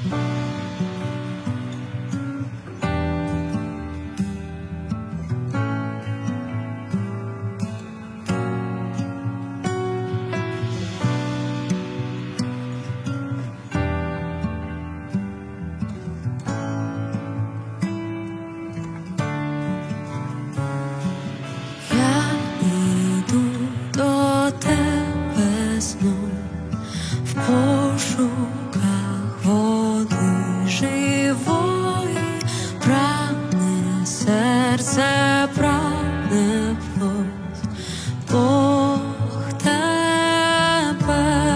Пошуках води живої, прагне серце, прагне плоть, Бог тебе.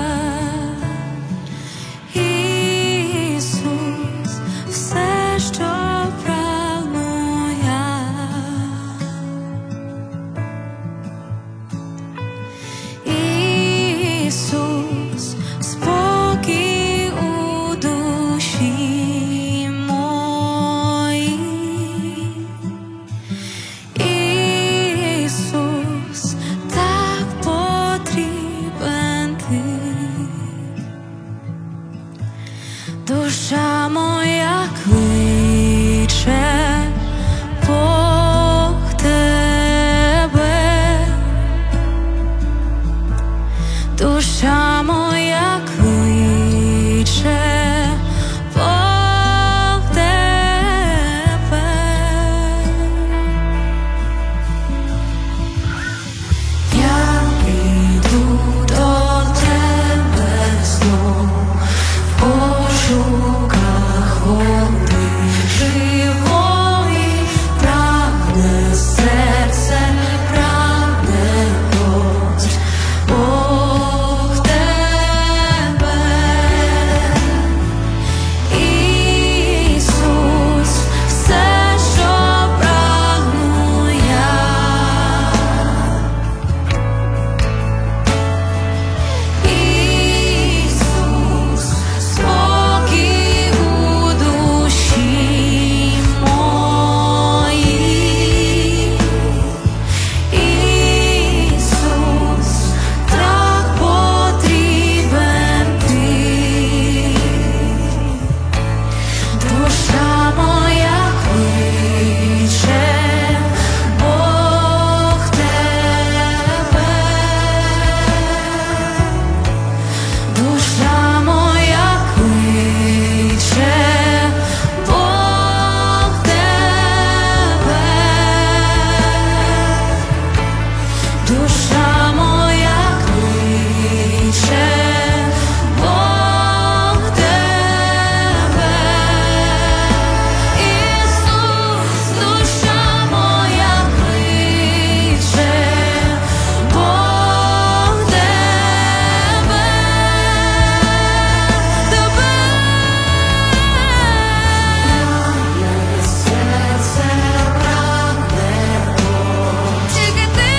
Ісус, все, що прагну я. Ісус, спокій у душі моїй. Ісус, так потрібен ти. Душа моя кличе по тебе. Душа моя кличе по тебе. Я іду до тебе знов, в пошуках води живої, прагне серце, прагне плоть, Бог тебе. Ісус, все, що прагну я. Ісус, спокій у душі моїй. Ісус, так потрібен ти. Душа моя кличе Бог тебе. Душа моя кличе Бог тебе. Душа моя кличе Бог тебе. Ісус, душа моя кличе Бог тебе. Серце прагне плоть, тільки ти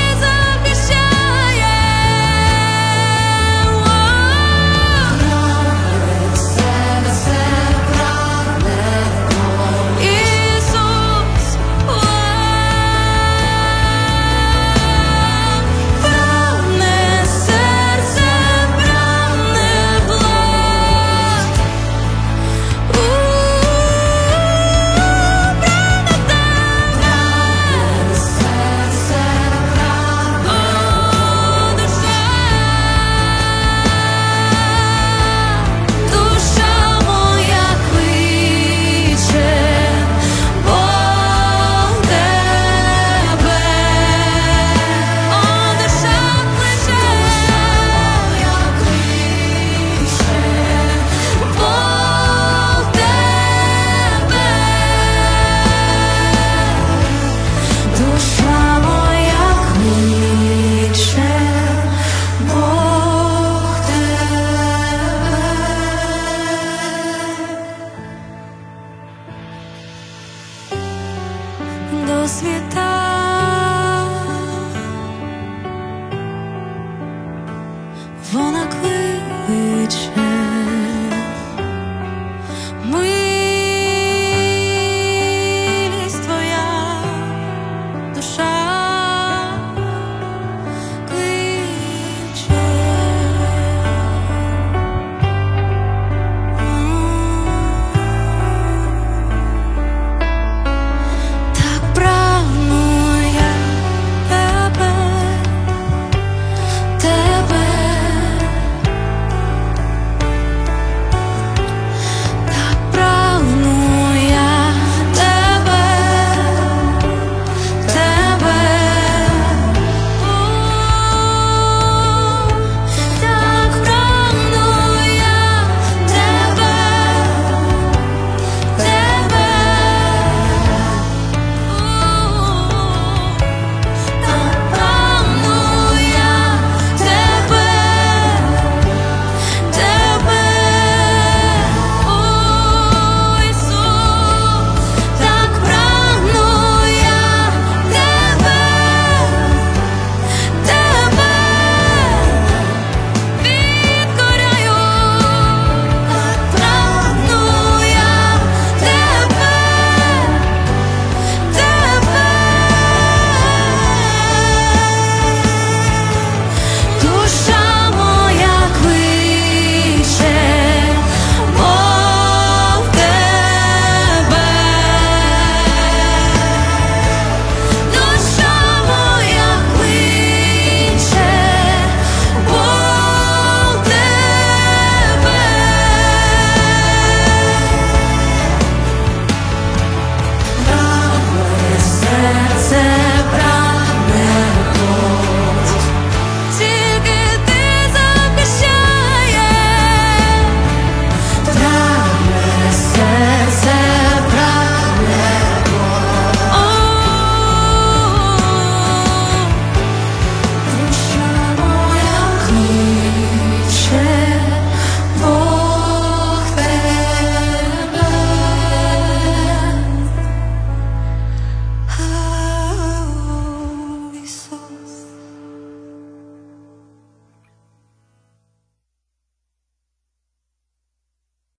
захищаєш. Серце прагне плоть. Ісус, прагне серце, прагне плоть. Душа моя кличе Бог тебе. О, душа кличе, моя кличе Бог тебе. Душа моя кличе Бог тебе. До світу